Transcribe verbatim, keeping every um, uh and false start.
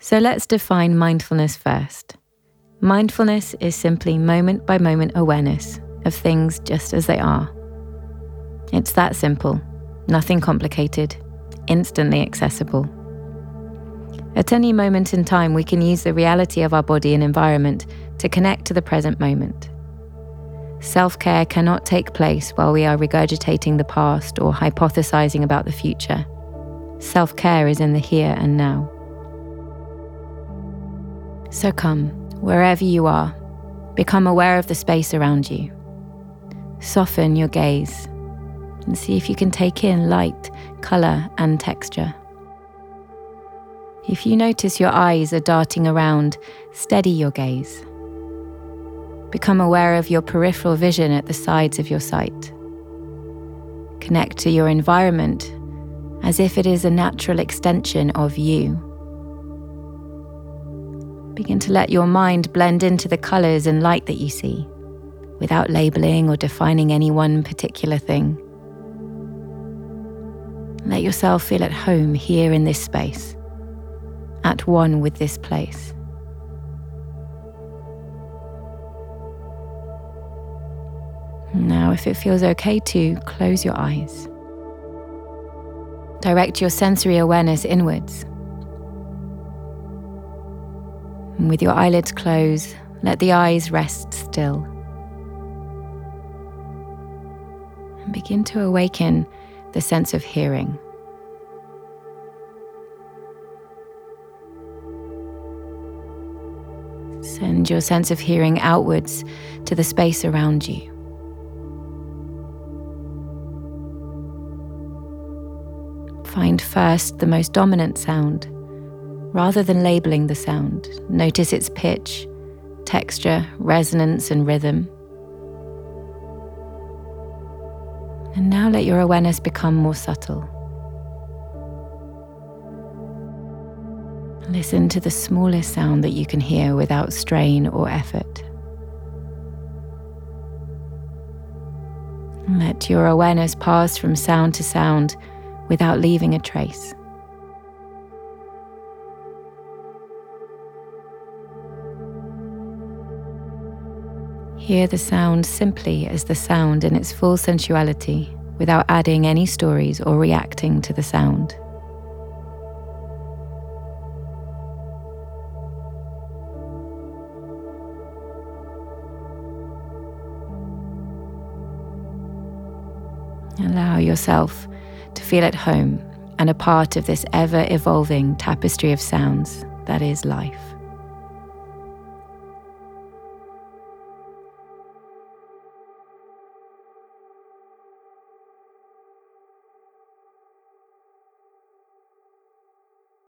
So let's define mindfulness first. Mindfulness is simply moment-by-moment awareness of things just as they are. It's that simple, nothing complicated, instantly accessible. At any moment in time, we can use the reality of our body and environment to connect to the present moment. Self-care cannot take place while we are regurgitating the past or hypothesizing about the future. Self-care is in the here and now. So come, wherever you are, become aware of the space around you. Soften your gaze and see if you can take in light, color, and texture. If you notice your eyes are darting around, steady your gaze. Become aware of your peripheral vision at the sides of your sight. Connect to your environment as if it is a natural extension of you. Begin to let your mind blend into the colors and light that you see, without labeling or defining any one particular thing. Let yourself feel at home here in this space, at one with this place. Now, if it feels okay to, close your eyes. Direct your sensory awareness inwards. And with your eyelids closed, let the eyes rest still. And begin to awaken the sense of hearing. Send your sense of hearing outwards to the space around you. Find first the most dominant sound. Rather than labeling the sound, notice its pitch, texture, resonance, and rhythm. And now let your awareness become more subtle. Listen to the smallest sound that you can hear without strain or effort. Let your awareness pass from sound to sound without leaving a trace. Hear the sound simply as the sound in its full sensuality, without adding any stories or reacting to the sound. Allow yourself to feel at home and a part of this ever-evolving tapestry of sounds that is life.